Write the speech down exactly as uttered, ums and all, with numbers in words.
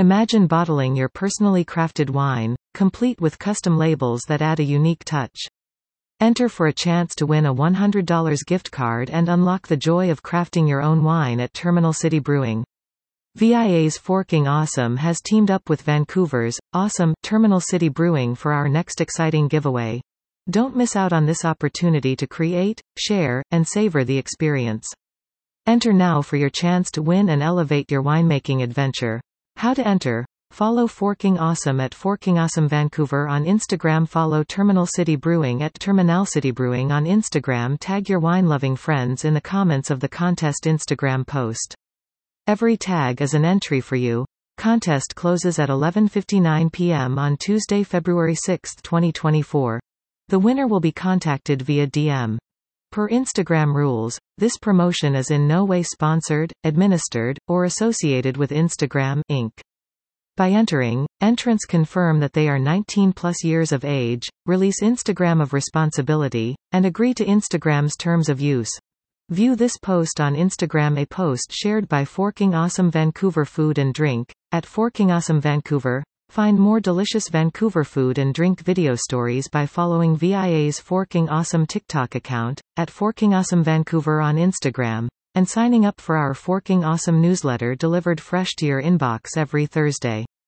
Imagine bottling your personally crafted wine, complete with custom labels that add a unique touch. Enter for a chance to win a one hundred dollar gift card and unlock the joy of crafting your own wine at Terminal City Brewing. V I A's Forking Awesome has teamed up with Vancouver's awesome Terminal City Brewing for our next exciting giveaway. Don't miss out on this opportunity to create, share, and savor the experience. Enter now for your chance to win and elevate your winemaking adventure. How to enter? Follow Forking Awesome at Forking Awesome Vancouver on Instagram. Follow Terminal City Brewing at Terminal City Brewing on Instagram. Tag your wine-loving friends in the comments of the contest Instagram post. Every tag is an entry for you. Contest closes at eleven fifty-nine p m on Tuesday, February sixth, twenty twenty-four. The winner will be contacted via D M. Per Instagram rules, this promotion is in no way sponsored, administered, or associated with Instagram, Incorporated. By entering, entrants confirm that they are nineteen plus years of age, release Instagram of responsibility, and agree to Instagram's terms of use. View this post on Instagram. A post shared by Forking Awesome Vancouver Food and Drink, at Forking Awesome Vancouver. Find more delicious Vancouver food and drink video stories by following V I A's Forking Awesome TikTok account, at Forking Awesome Vancouver on Instagram, and signing up for our Forking Awesome newsletter delivered fresh to your inbox every Thursday.